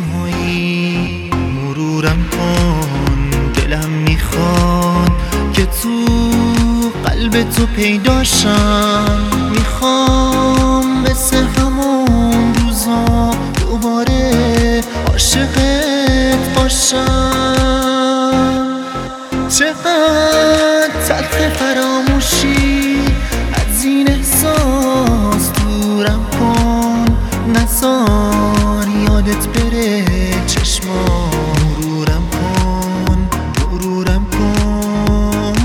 تنهایی مرورم کن، دلم میخواد که تو قلب تو پیداشم. میخوام مثل همون روزا دوباره عاشقت باشم. چقدر تلخ فراموشی، از این احساس دورم کن. نذار یادت بره چشما، مرورم کن، مرورم کن.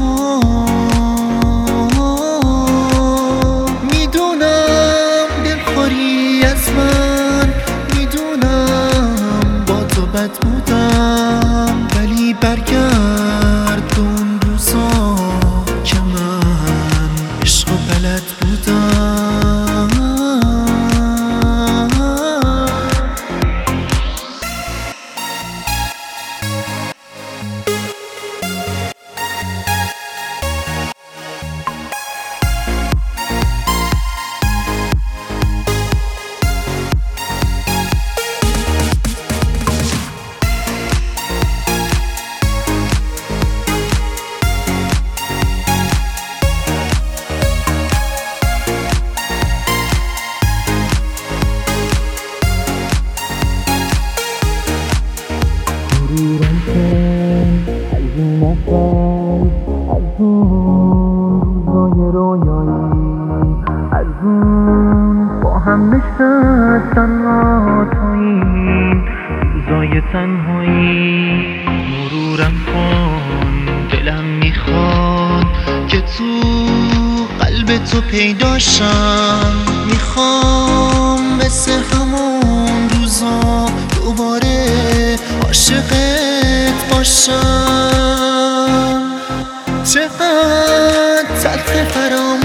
میدونم دلخوری از من، میدونم با تو بد بودم، ولی برگرد اون روزا که من عشق و بلد بودم. مرورم کن از این احساس، از اون روزای رویایی، از اون با هم نشستن با تویی روزای تنهایی. مرورم کن، دلم میخواد که تو قلب تو پیداشم. میخوام مثل همون روزا دوباره عاشقت باشم. چقدر تلخ فراموشی،